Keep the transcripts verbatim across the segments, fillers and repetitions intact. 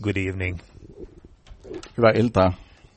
Good evening. Hyvää iltaa.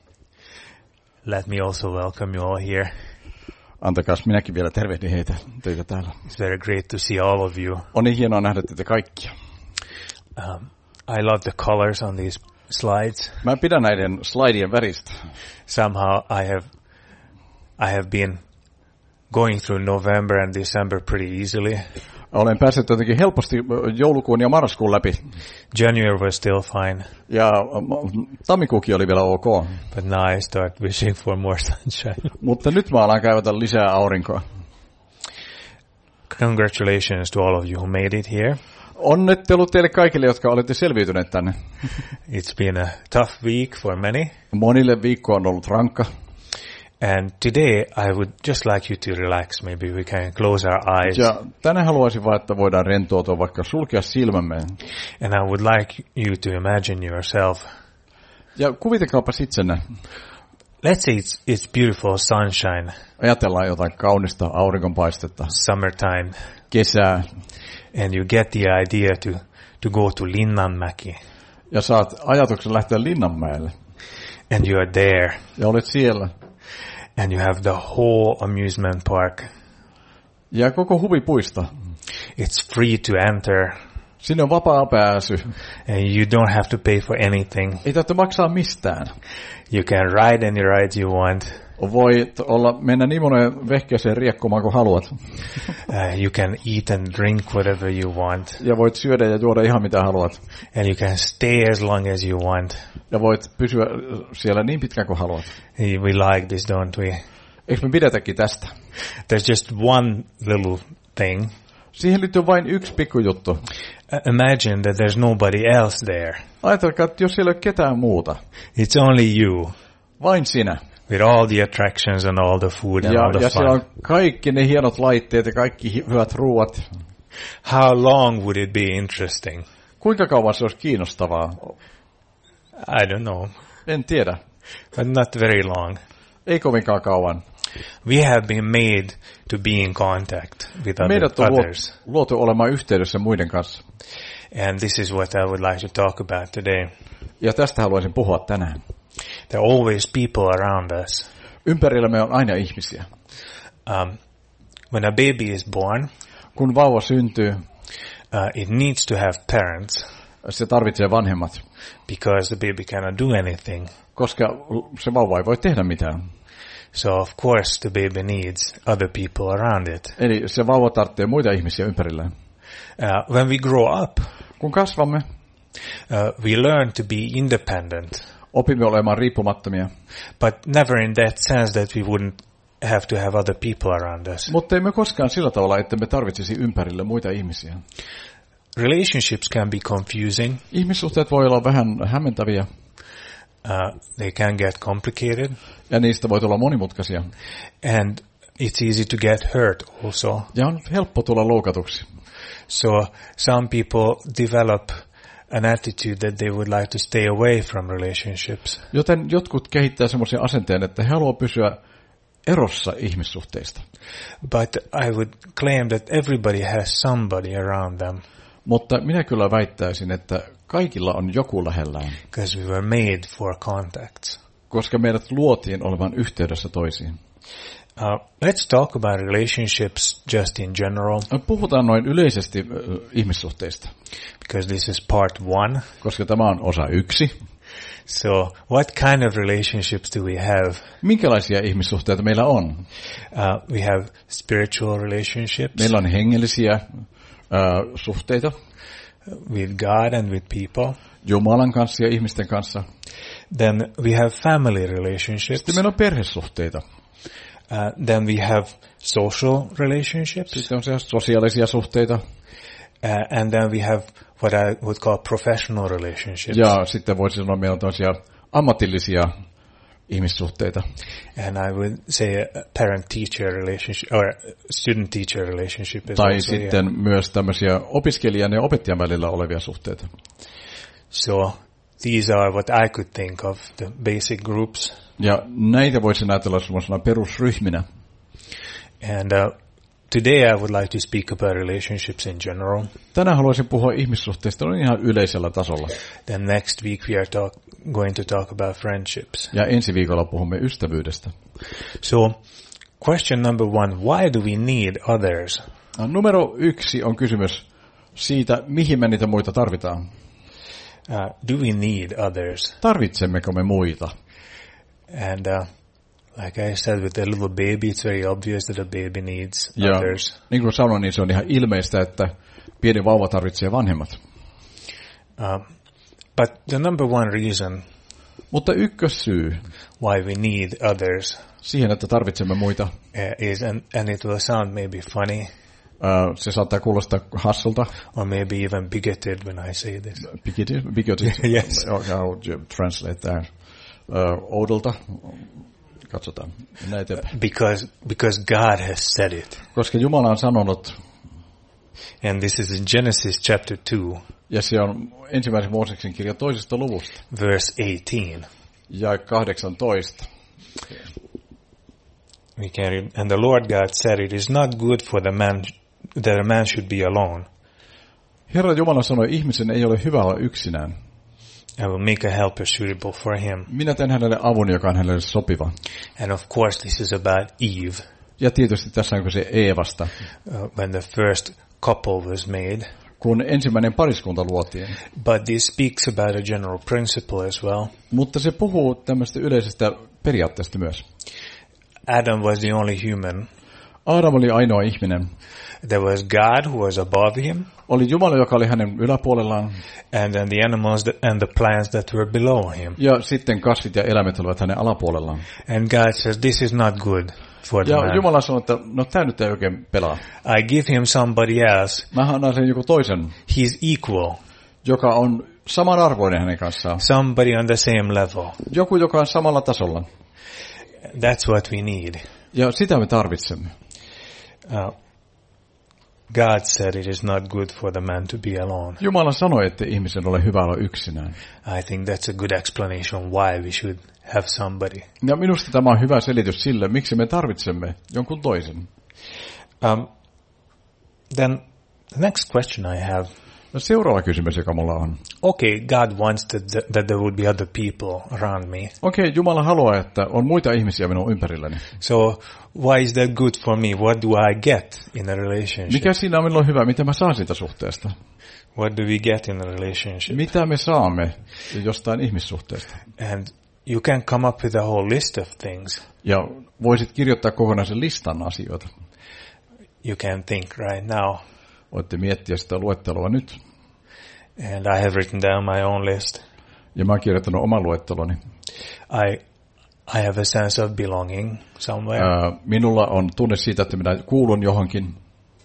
Let me also welcome you all here. Antakaas minäkin vielä tervehdin heitä teitä täällä. It's very great to see all of you. On niin hienoa nähdä teitä kaikkia. Um, I love the colors on these slides. Mä pidän näiden slaidien väristä. Somehow I have I have been going through November and December pretty easily. Olen päässyt jotenkin helposti joulukuun ja marraskuun läpi. January was still fine. Ja tammikuukin oli vielä ok. But now I start wishing for more sunshine. Mutta nyt mä alan kaivata lisää aurinkoa. Congratulations to all of you who made it here. Onnittelut teille kaikille, jotka olette selviytyneet tänne. It's been a tough week for many. Monille viikko on ollut rankka. And today I would just like you to relax. Maybe we can close our eyes. Ja tänään haluaisin vaan, että voidaan rentoutua, vaikka sulkea silmämme. And I would like you to imagine yourself. Ja kuvitelkaapa itsenne. Let's say it's, it's beautiful sunshine. Ajatellaan jotain kaunista auringonpaistetta. Summertime. Kesää. And you get the idea to, to go to Linnanmäki. Ja saat ajatuksen lähteä Linnanmäelle. And you are there. Ja olet siellä. And you have the whole amusement park. Ja koko huvipuisto. It's free to enter. Sinne on vapaa pääsy. And you don't have to pay for anything. Ei tarvitse maksaa mistään. You can ride any ride you want. Voit olla, mennä niin monen vehkeeseen riekkomaan kuin haluat. Uh, you can eat and drink whatever you want. Ja voit syödä ja juoda ihan mitä haluat. And you can stay as long as you want. Ja voit pysyä siellä niin pitkään kuin haluat. We like this, don't we? Eikö me pidetäkin tästä? There's just one little thing. Siihen liittyy vain yksi pikkujuttu. Uh, imagine that there's nobody else there. Ajatelkaa, että jos siellä ei ole ketään muuta. It's only you. Vain sinä. With all the attractions and all the food and ja, all the ja fun. siellä on kaikki ne hienot laitteet ja kaikki hyvät ruuat. How long would it be interesting? Kuinka kauan se olisi kiinnostavaa? I don't know. En tiedä. But not very long. Ei kovinkaan kauan. We have been made to be in contact with other, Meidät on others. luotu olemaan yhteydessä muiden kanssa. And this is what I would like to talk about today. Ja tästä haluaisin puhua tänään. There are always people around us. Ympärillämme on aina ihmisiä. Um, when a baby is born, kun vauva syntyy, uh, it needs to have parents. Se tarvitsee vanhemmat. Because the baby cannot do anything. Koska se vauva ei voi tehdä mitään. So of course the baby needs other people around it. Eli se vauva tarvitsee muita ihmisiä ympärilleen. Uh, when we grow up, kun kasvamme, uh, we learn to be independent. Opimme olemaan riippumattomia. But never in that sense that we wouldn't have to have other people around us. Mutta emme koskaan sillä tavalla, että me tarvitsisi ympärille muita ihmisiä. Relationships can be confusing. Ihmissuhteet voi olla vähän hämmentäviä. Uh, they can get complicated. Ja niistä voi tulla monimutkaisia. And it's easy to get hurt also. Ja on helppo tulla loukatuksi. So some people develop an attitude that they would like to stay away from relationships. Joten jotkut kehittää semmoisen asenteen, että he haluaa pysyä erossa ihmissuhteista. But I would claim that everybody has somebody around them. Mutta minä kyllä väittäisin, että kaikilla on joku lähellään. Because we were made for contacts. Koska meidät luotiin olevan yhteydessä toisiin. Uh, let's talk about relationships just in general. Puhutaan noin yleisesti uh, ihmissuhteista. Because this is part one. Koska tämä on osa yksi. So, what kind of relationships do we have? Minkälaisia ihmissuhteita meillä on? Uh, we have spiritual relationships. Meillä on hengellisiä uh, suhteita. With God and with people. Jumalan kanssa ja ihmisten kanssa. Then we have family relationships. Sitten meillä on perhesuhteita. Uh, then we have social relationships. Sitten on sosiaalisia suhteita. Uh, and then we have what I would call professional relationships. Ja sitten voisi sanoa, meillä on toisia ammatillisia ihmissuhteita. And I would say a parent-teacher relationship or student-teacher relationship is tai also sitten here. Myös tämmöisiä opiskelijan ja opettajan välillä olevia suhteita. So these are what I could think of, the basic groups. Ja näitä voisi ajatella semmoisena perusryhminä. And uh, today I would like to speak about relationships in general. Tänään haluaisin puhua ihmissuhteista noin ihan yleisellä tasolla. Then next week we are talk, going to talk about friendships. Ja ensi viikolla puhumme ystävyydestä. So, question number one, why do we need others? No, numero yksi on kysymys siitä, mihin me niitä muita tarvitaan. Uh, do we need others? Tarvitsemmeko me muita? And uh, like I said, with a little baby, it's very obvious that a baby needs Ja others. niin kuin sanoin, niin se on ihan ilmeistä, että pieni vauva tarvitsee vanhemmat. Uh, but the number one reason Mutta ykkössyy why we need others siihen, että tarvitsemme muita, uh, is, and, and it will sound maybe funny, uh, se saattaa kuulostaa hassulta. or maybe even bigoted when I say this. Bigoted? Bigoted. Yes. How you translate that? Uh, oudolta. Katsotaan. Näitä. Because, because God has said it. Koska Jumala on sanonut, And this is in Genesis chapter two, ja se on ensimmäisen Mooseksen kirja toisesta luvusta, verse eighteen. ja kahdeksantoista. We can read, and the Lord God said, it is not good for the man that a man should be alone. Herra Jumala sanoi, ihmisen ei ole hyvä olla yksinään. I will make a helper suitable for him. Minä teen hänelle avun, joka on hänelle sopiva. And of course, this is about Eve, Ja tietysti tässä on kyse Eevasta, uh, when the first couple was made. kun ensimmäinen pariskunta luotiin. But this speaks about a general principle as well. Mutta se puhuu tämmöistä yleisestä periaatteesta myös. Adam was the only human. Aadam oli ainoa ihminen. There was God who was above him, Oli Jumala, joka oli hänen yläpuolellaan, and then the animals that, and the plants that were below him. ja sitten kasvit ja eläimet olivat hänen alapuolellaan. And God says, this is not good for the Ja man. Jumala sanoi, että no tämä nyt ei oikein pelaa. I give him somebody else. Mä annan sen joku toisen, He's equal. joka on samanarvoinen hänen kanssaan. Somebody on the same level. Joku, joka on samalla tasolla. That's what we need. Ja sitä me tarvitsemme. Uh, God said it is not good for the man to be alone. Jumala sanoi, että ihmisen ole hyvä olla yksinään. I think that's a good explanation why we should have somebody. Ja minusta tämä on hyvä selitys sille, miksi me tarvitsemme jonkun toisen. Um, then the next question I have. No seuraava kysymys, joka mulla on. Okay, God wants that, th- that there would be other people around me. Okei, okay, Jumala haluaa, että on muita ihmisiä minun ympärilläni. So why is that good for me? What do I get in a relationship? Mikä siinä on minulle hyvä? Mitä mä saan siitä suhteesta? What do we get in a relationship? Mitä me saamme jostain ihmissuhteesta? And you can come up with a whole list of things. Ja voisit kirjoittaa kokonaisen listan asioita. You can think right now. Voitte miettiä sitä luettelua nyt. And I have written down my own list. Ja mä oon kirjoittanut oman luetteloni. I I have a sense of belonging somewhere. Ää, minulla on tunne siitä, että minä kuulun johonkin.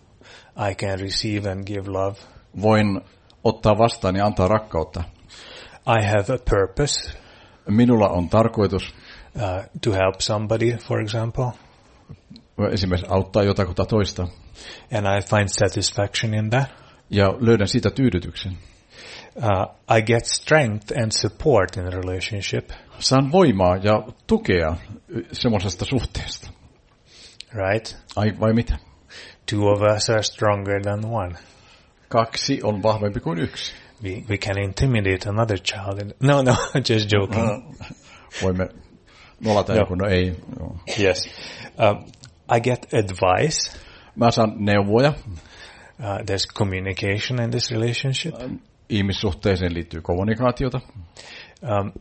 I can receive and give love. Voin ottaa vastaan ja antaa rakkautta. I have a purpose. Minulla on tarkoitus Uh, to help somebody, for example. esimerkiksi auttaa jotakuta toista. And I find satisfaction in that. Ja löydän siitä tyydytyksen. Uh, I get strength and support in a relationship. Saan voimaa ja tukea semmoisesta suhteesta. Right? Ai vai mitä? Two of us are stronger than one. Kaksi on vahvempi kuin yksi. We we can intimidate another child. In, no, no, just joking. Uh, voimme nolata joku, no ei. Joo. Yes. Um, I get advice. Mä saan neuvoja. Uh, there's communication in this relationship. Ihmissuhteeseen liittyy kommunikaatiota. Um,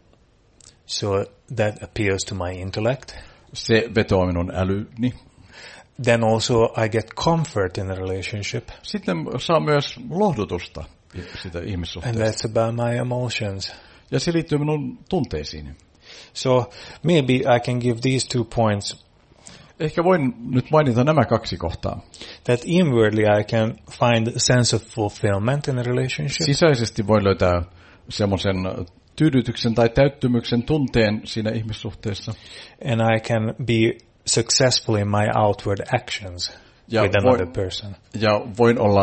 so that appeals to my intellect. Se vetoaa minun älyni. Then also I get comfort in a relationship. Sitten saa myös lohdutusta sitä And ihmissuhteesta. that's about my emotions. Ja se liittyy minun tunteisiin. So maybe I can give these two points. Ehkä voin nyt mainita nämä kaksi kohtaa. That inwardly I can find a sense of fulfillment in a relationship. Sisäisesti voin löytää semmoisen tyydytyksen tai täyttymyksen tunteen siinä ihmissuhteessa. And I can be successful in my outward actions Ja with another voin, person. ja voin olla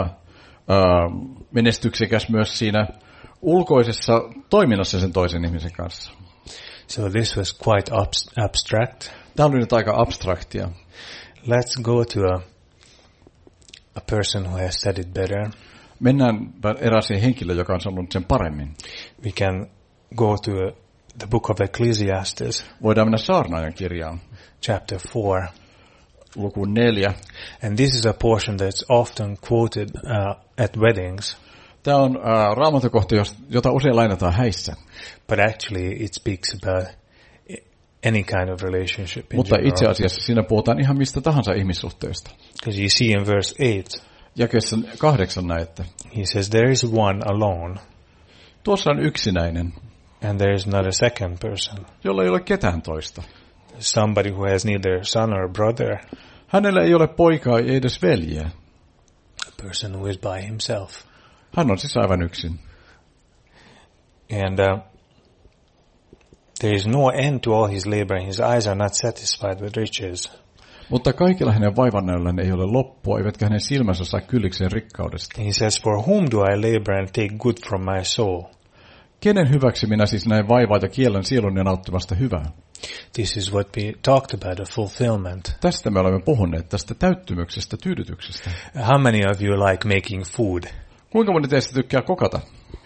uh, menestyksekäs myös siinä ulkoisessa toiminnassa sen toisen ihmisen kanssa. So this was quite abs- abstract. Tämä oli nyt aika abstraktia. Let's go to a a person who has said it better. Mennään erääseen henkilöön, joka on sanonut sen paremmin. We can go to uh, the book of Ecclesiastes. Voidaan mennä saarnaajan kirjaan. Chapter four. Luku neljä. And this is a portion that's often quoted uh, at weddings. Tämä on uh, raamattukohta, jota usein lainataan häissä. But actually it speaks about any kind of relationship in Mutta general. itse asiassa siinä puhutaan ihan mistä tahansa ihmissuhteesta. Because you see in verse eight, jakeessa kahdeksan näette. He says, there is one alone. Tuossa on yksinäinen. And there is not a second person. Jolla ei ole ketään toista. Somebody who has neither son or brother. Hänellä ei ole poikaa, ei edes veljeä. A person who is by himself. Hän on siis aivan yksin. And uh, there is no end to all his labor, and his eyes are not satisfied with riches. Mutta kaikilla hänen vaivannäöllään ei ole loppua, eivätkä hänen silmänsä saa kyllikseen rikkaudesta. He says, for whom do I labor and take good from my soul? Kenen hyväksi minä siis näin vaivaa ja kiellän sielun ja nauttimasta hyvää? This is what we talked about, a fulfillment. Tästä me olemme puhuneet, tästä täyttymyksestä, tyydytyksestä. How many of you like making food? Kuinka moni teistä tykkää kokata?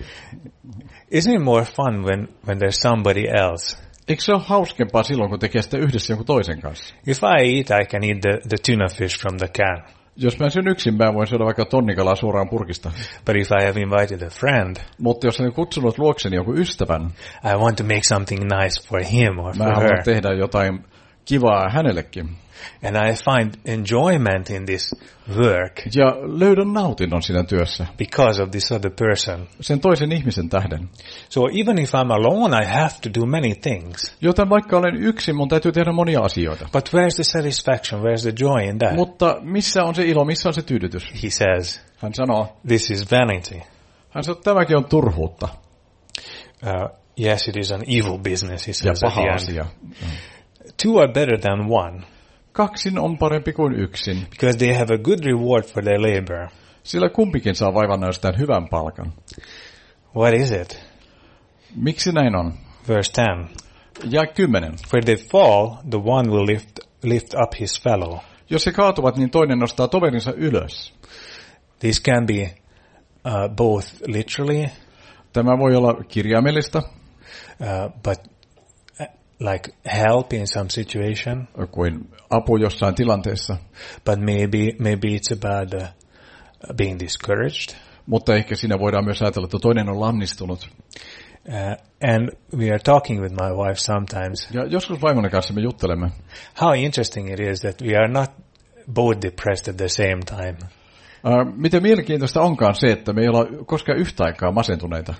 Isn't it more fun when, when there's somebody else? Eikö se ole hauskempaa silloin, kun tekee sitä yhdessä jonkun toisen kanssa? If I eat, I can eat the, the tuna fish from the can. Jos mä syön yksin, mä voin syödä vaikka tonnikalaa suoraan purkista. But if I have invited a friend, mutta jos olen kutsunut luokseni jonkun ystävän, I want to make something nice for him or mä for haluan her. tehdä jotain kivaa hänellekin. And I find enjoyment in this work Ja löydän nautinnon siinä työssä. because of this other person. Sen toisen ihmisen tähden. So even if I'm alone, I have to do many things. Joten vaikka olen yksin, mun täytyy tehdä monia asioita. But where's the satisfaction? Where's the joy in that? Mutta missä on se ilo, missä on se tyydytys? He says, Hän sanoo, this is vanity. hän sanoo, että tämäkin on turhuutta. Uh, yes, it is an evil business, he Ja says at paha the end. asia. Two are better than one Kaksin on parempi kuin yksin, because they have a good reward for their labor. sillä kumpikin saa vaivannäöstään hyvän palkan. What is it? Miksi näin on? Verse ten. Ja kymmenen. For they fall, the one will lift, lift up his fellow. Jos he kaatuvat, niin toinen nostaa toverinsa ylös. This can be uh, both literally, Tämä voi olla kirjaimellista, uh, but uh, like help in some situation, kuin apu jossain tilanteessa, but maybe maybe it's about uh, being discouraged. mutta ehkä siinä voidaan myös ajatella, että toinen on lannistunut. Uh, and we are talking with my wife sometimes. Ja joskus vaimoni kanssa me juttelemme, How interesting it is that we are not both depressed at the same time. uh, miten mielenkiintoista onkaan se, että me ei olla koskaan yhtä aikaa masentuneita.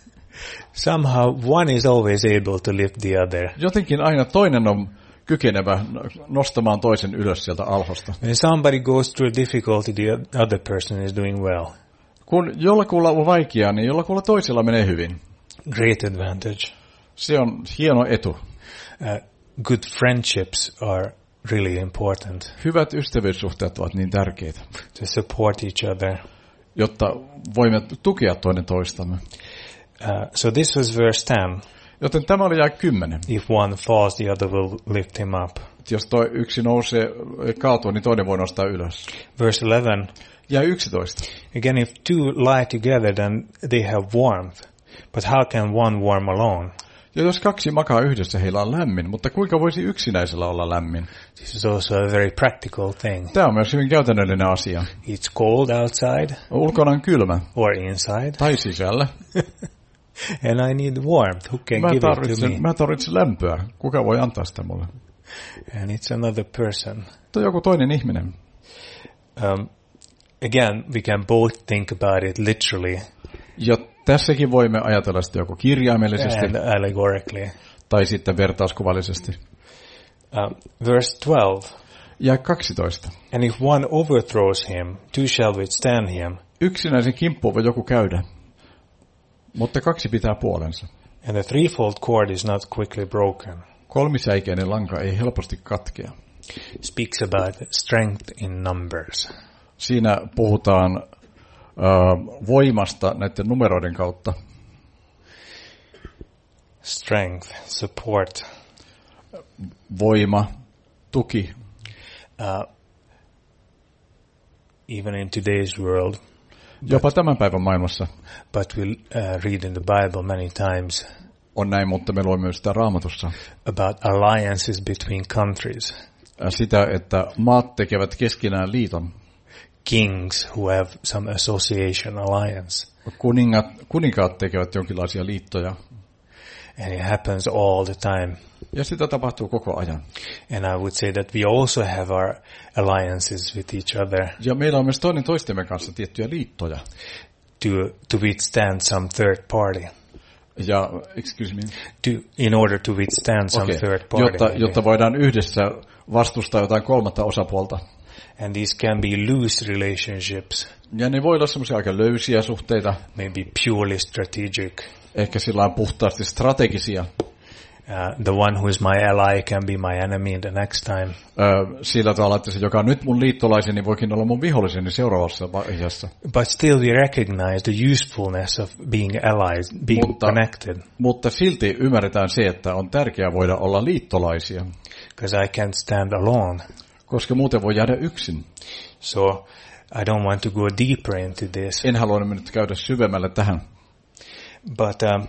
Somehow one is always able to lift the other. Jotenkin aina toinen on kykenevä nostamaan toisen ylös sieltä alhosta. When somebody goes through a difficulty, the other person is doing well. Kun jollakulla on vaikeaa, niin jollakulla toisella menee hyvin. Great advantage. Se on hieno etu. Uh, good friendships are really important Hyvät ystävyyssuhteet ovat niin tärkeitä, to support each other. jotta voimme tukea toinen toistamme. Uh, so this was verse ten. Joten tämä oli jae kymmenen. If one falls, the other will lift him up. Jos toi yksi nousee kaatuu, niin toinen voi nostaa ylös. Verse eleven. Ja yksitoista. Again, if two lie together, then they have warmth. But how can one warm alone? Ja jos kaksi makaa yhdessä, heillä on lämmin, mutta kuinka voisi yksinäisellä olla lämmin? This is also a very practical thing. Tämä on myös hyvin käytännöllinen asia. It's cold outside Ulkona on kylmä, or inside, tai sisällä. and I need warmth. Who can Mä give it to tarvitsen, me? mä tarvitsen lämpöä. Kuka voi antaa sitä mulle? And it's another person. Tuo joku toinen ihminen. Um, again, we can both think about it literally Ja tässäkin voimme ajatella sitä joko kirjaimellisesti and allegorically. tai sitten vertauskuvallisesti. Um, verse twelve. Ja kaksitoista. And if one overthrows him, two shall withstand him, Yksinäisen kimppuun voi joku käydä, mutta kaksi pitää puolensa. and the threefold cord is not quickly broken. Kolmisäikeinen lanka ei helposti katkea. Speaks about strength in numbers. Siinä puhutaan uh, voimasta näiden numeroiden kautta. Strength, support. Voima, tuki. Uh, even in today's world. Jopa tämän päivän maailmassa But we uh, read in the Bible many times on näin, mutta me luemme myös sitä Raamatussa. About alliances between countries. Sitä, että maat tekevät keskenään liiton. Kings who have some association alliance. Kuningat, kuninkaat tekevät jonkinlaisia liittoja. And it happens all the time. Ja sitä tapahtuu koko ajan. And I would say that we also have our alliances with each other. Ja meillä on myös toinen toistemme kanssa tiettyjä liittoja. To, to withstand some third party. Ja, excuse me. To, in order to withstand some okay. third party. Jotta, jotta voidaan yhdessä vastustaa jotain kolmatta osapuolta. And these can be loose relationships. Ja ne voi olla semmoisia aika löysiä suhteita. Maybe purely strategic. Ehkä sillä on puhtaasti strategisia. Uh, the one who is my ally can be my enemy the next time. Uh, sillä tavalla, että se, joka on nyt mun liittolaiseni, voikin olla mun viholliseni seuraavassa vaiheessa. But still we recognize the usefulness of being allies, being mutta, connected. Mutta silti ymmärretään se, että on tärkeää voida olla liittolaisia. Because I can't stand alone. Koska muuten voi jäädä yksin. So I don't want to go deeper into this. En halua nyt käydä syvemmälle tähän. But um,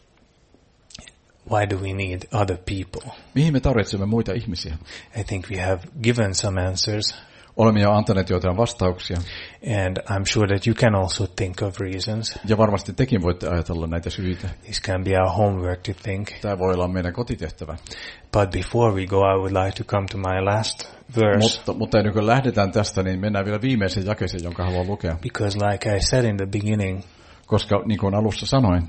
why do we need other people? Mihin me tarvitsemme muita ihmisiä? I think we have given some answers. Olemme jo antaneet joitain vastauksia. And I'm sure that you can also think of reasons. Ja varmasti tekin voitte ajatella näitä syitä. This can be our homework to think. Tämä voi olla meidän kotitehtävä. But before we go, I would like to come to my last verse. Mutta, mutta ennen kuin lähdetään tästä, niin mennään vielä viimeisen jakeeseen, jonka haluan lukea. Because like I said in the beginning, koska niin kuin alussa sanoin,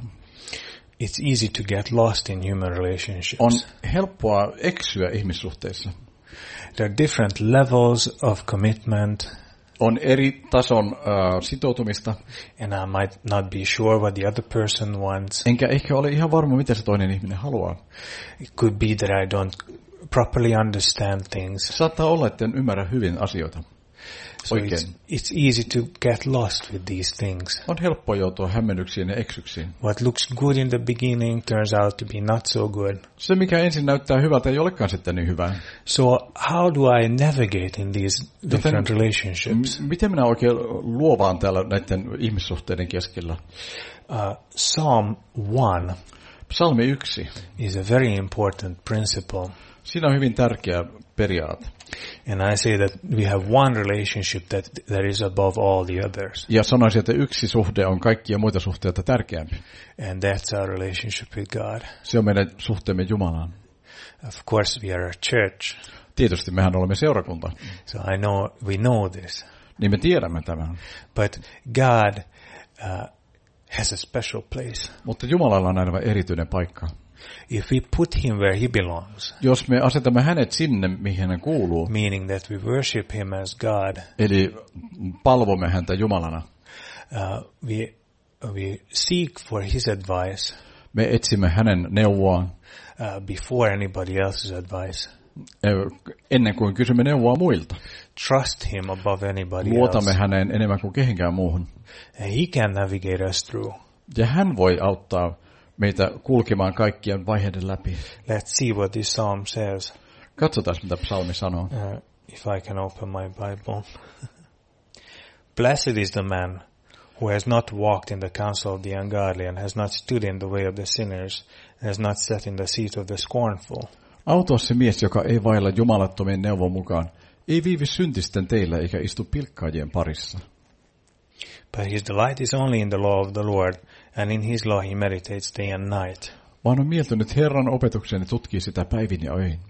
it's easy to get lost in human relationships. On helppoa eksyä ihmissuhteissa. There are different levels of commitment. On eri tason uh, sitoutumista. And I might not be sure what the other person wants. Enkä ehkä ole ihan varma, mitä se toinen ihminen haluaa. It could be that I don't properly understand things. Saattaa olla, että en ymmärrä hyvin asioita. So it's, it's easy to get lost with these things. On helppo joutua hämmennyksiin ja eksyksiin. What looks good in the beginning turns out to be not so good. Se, mikä ensin näyttää hyvältä, ei olekaan sitten niin hyvää. So how do I navigate in these different Joten, relationships? M- miten minä oikein luovaan täällä näiden ihmissuhteiden keskellä? Uh, Psalm one. Psalmi yksi. Is a very important principle. Siinä on hyvin tärkeä periaate. And I say that we have one relationship that that is above all the others. Ja sanoisin, että yksi suhde on kaikkia muita suhteita tärkeämpi. And that's our relationship with God. Se on meidän suhteemme Jumalaan. Of course we are a church. Tietysti mehän olemme seurakunta. So I know we know this. Niin me tiedämme tämän. But God uh, has a special place. Mutta Jumalalla on aivan erityinen paikka. If we put him where he belongs, jos me asetamme hänet sinne, mihin hän kuuluu, meaning that we worship him as God, eli palvomme häntä Jumalana, uh, we we seek for his advice, me etsimme hänen neuvoaan, uh, before anybody else's advice, ennen kuin kysymme neuvoa muilta. Trust him above anybody Luotamme else. häneen enemmän kuin kehenkään muuhun. And he can navigate us through. Ja hän voi auttaa meitä kulkemaan kaikkien vaiheiden läpi. Let's see what this psalm says. Katsotaan, mitä psalmi sanoo. Uh, if I can open my Bible. Blessed is the man who has not walked in the counsel of the ungodly and has not stood in the way of the sinners and has not sat in the seat of the scornful. Autua se mies, joka ei vailla jumalattomien neuvon mukaan, ei viivi syntisten teillä eikä istu pilkkaajien parissa. But his delight is only in the law of the Lord, and in his law he meditates day and night. Vaan on mieltynyt Herran opetukseen ja tutkii sitä päivin ja öin.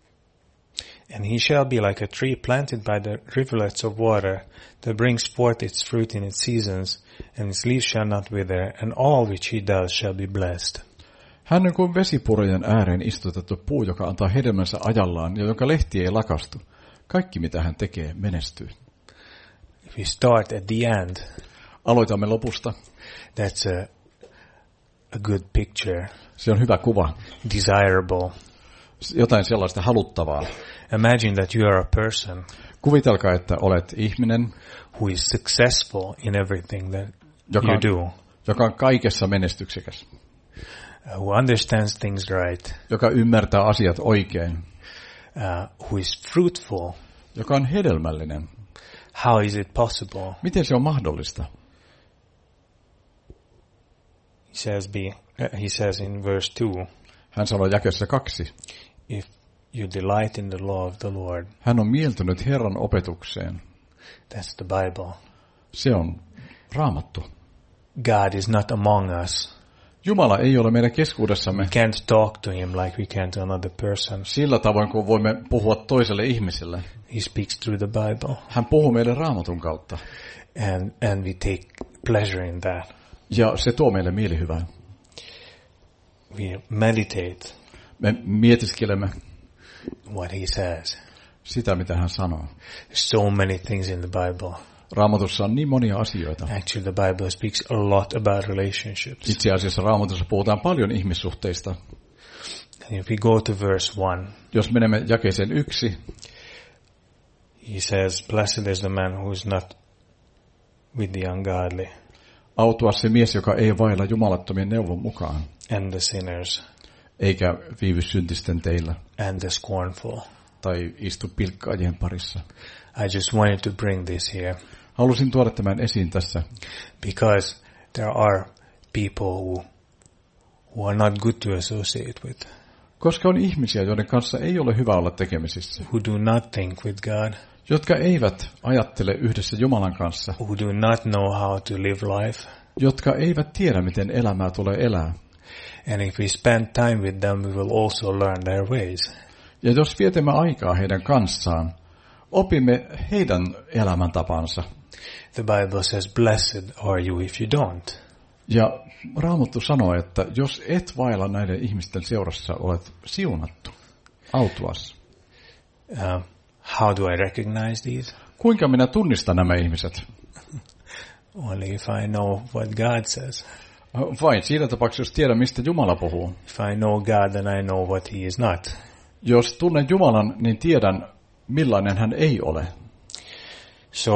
And he shall be like a tree planted by the rivulets of water, that brings forth its fruit in its seasons, and its leaves shall not wither, and all which he does shall be blessed. Hän on kuin vesipurojen ääreen istutettu puu, joka antaa hedelmänsä ajallaan ja jonka lehti ei lakastu. Kaikki, mitä hän tekee, menestyy. If we start at the end, aloitamme lopusta. That's a, a good picture. Se on hyvä kuva. Desirable. Jotain sellaista haluttavaa. Imagine that you are a person. Kuvitelkaa, että olet ihminen, who is successful in everything that joka you do. On, joka on kaikessa menestyksekäs. Who understands things right. Joka ymmärtää asiat oikein. Uh, who is fruitful. Joka on hedelmällinen. How is it possible? Miten se on mahdollista? He says, be, uh, he says in verse two, Hän sanoi jakeessa kaksi. if you delight in the law of the Lord, Hän on mieltynyt Herran opetukseen. that's the Bible. Se on Raamattu. God is not among us. Jumala ei ole meidän keskuudessamme We can't talk to him like we can to another person. sillä tavoin, kun voimme puhua toiselle ihmiselle. He speaks through the Bible, Hän puhuu meille Raamatun kautta. and, and we take pleasure in that. Ja se tuo meille mielihyvää. We meditate Me mietiskelemme what he says. sitä, mitä hän sanoo. So many things in the Bible. Raamatussa on niin monia asioita. Actually, the Bible speaks a lot about relationships. Itse asiassa Raamatussa puhutaan paljon ihmissuhteista. And if we go to verse one, Jos menemme jakeeseen yksi, he says, blessed is the man who is not with the ungodly autua se mies, joka ei vailla jumalattomien neuvon mukaan, and the sinners eikä viivy syntisten teillä, and the scornful. tai istu pilkkaajien parissa. I just wanted to bring this here Halusin tuoda tämän esiin tässä, because there are people who, who are not good to associate with, koska on ihmisiä, joiden kanssa ei ole hyvä olla tekemisissä, who do not think with God, jotka eivät ajattele yhdessä Jumalan kanssa, who do not know how to live life. jotka eivät tiedä, miten elämää tulee elää. And if we spend time with them, we will also learn their ways. Ja jos vietämme aikaa heidän kanssaan, opimme heidän elämäntapansa. The Bible says, blessed are you if you don't. Ja Raamattu sanoo, että jos et vailla näiden ihmisten seurassa, olet siunattu, autuas. Uh, how do I recognize these? Kuinka minä tunnistan nämä ihmiset? Only if I know what God says. Vain siinä tapauksessa, jos tiedän, mistä Jumala puhuu. If I know God, then I know what he is not. Jos tunnen Jumalan, niin tiedän, millainen hän ei ole. So,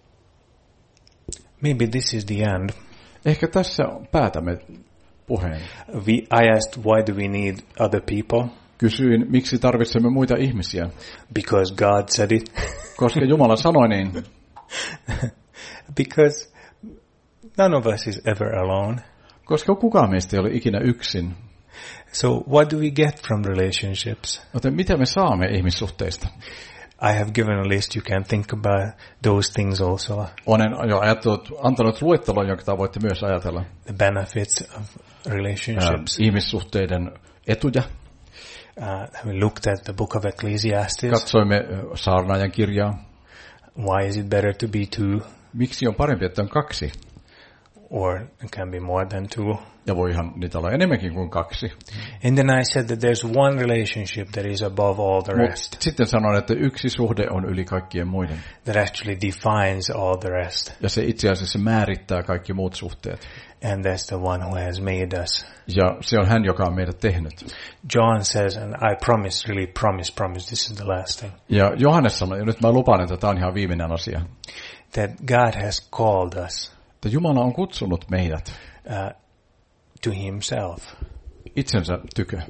maybe this is the end. Ehkä tässä päätämme puheen. We, I asked, why do we need other people? Kysyin, miksi tarvitsemme muita ihmisiä. Because God said it. Koska Jumala sanoi niin. Because none of us is ever alone. Koska kukaan meistä ei ole ikinä yksin. So what do we get from relationships? Joten mitä me saamme ihmissuhteista? I have given a list. You can think about those things also. Olen jo ajatellut, antanut luettelon, jonka voitte myös ajatella. The benefits of relationships. Ähm, ihmissuhteiden etuja. Uh, we looked at the book of Ecclesiastes. Katsoimme äh, saarnaajan kirjaa. Why is it better to be two? Miksi on parempi, että on kaksi? Or it can be more than two. Ja voihan niitä olla enemmänkin kuin kaksi. And then I said that there's one relationship that is above all the Mut rest. sitten sanoin, että yksi suhde on yli kaikkien muiden. That actually defines all the rest. Ja se itse asiassa määrittää kaikki muut suhteet. And that's the one who has made us. Ja se on hän, joka on meidät tehnyt. John says, and I promise, really promise, promise, this is the last thing. Ja Johannes sanoi, ja nyt mä lupaan, että tämä on ihan viimeinen asia. That God has called us Että Jumala on kutsunut meidät uh, to himself. itsensä tykö.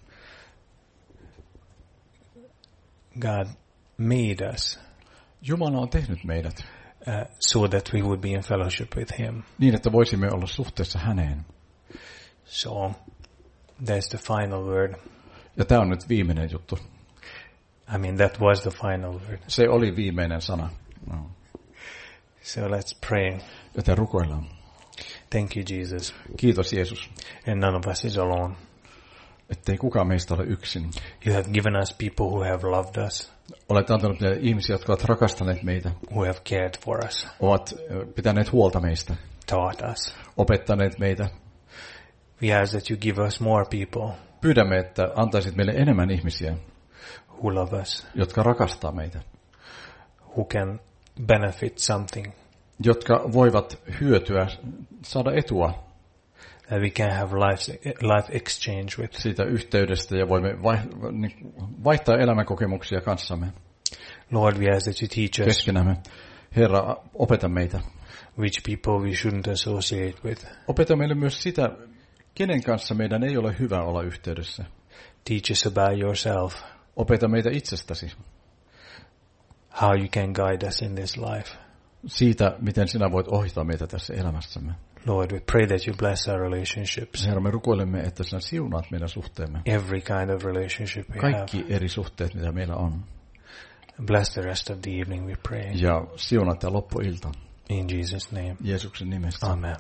God made us Jumala on tehnyt meidät uh, so that we would be in fellowship with him. niin, että voisimme olla suhteessa häneen. So that's the final word. Ja tämä on nyt viimeinen juttu. I mean, that was the final word. Se oli viimeinen sana. No. So let's pray. Joten rukoillaan. Thank you, Jesus. Kiitos Jeesus, And none of us is alone. ettei kukaan meistä ole yksin. You have given us people who have loved us, Olet antanut meille ihmisiä, jotka ovat rakastaneet meitä, who have cared for us, ovat pitäneet huolta meistä, taught us. opettaneet meitä. We ask that you give us more people Pyydämme, että antaisit meille enemmän ihmisiä, who love us, jotka rakastaa meitä, who can benefit something, jotka voivat hyötyä, saada etua that we can have life, life exchange with. siitä yhteydestä ja voimme vaihtaa elämänkokemuksia kanssamme Lord, we ask that you teach us keskenämme. Herra, opeta meitä. which people we shouldn't associate with. Opeta meille myös sitä, kenen kanssa meidän ei ole hyvä olla yhteydessä. Teach us about yourself, Opeta meitä itsestäsi, how you can guide us in this life. siitä, miten sinä voit ohjata meitä tässä elämässämme. Lord, we pray that you bless our relationships. Herra, me rukoilemme, että sinä siunaat meidän suhteemme. Every kind of relationship we Kaikki have. eri suhteet, mitä meillä on. Bless the rest of the evening, we pray. Ja siunaa tämä loppuilta. In Jesus' name. Jeesuksen nimessä. Amen.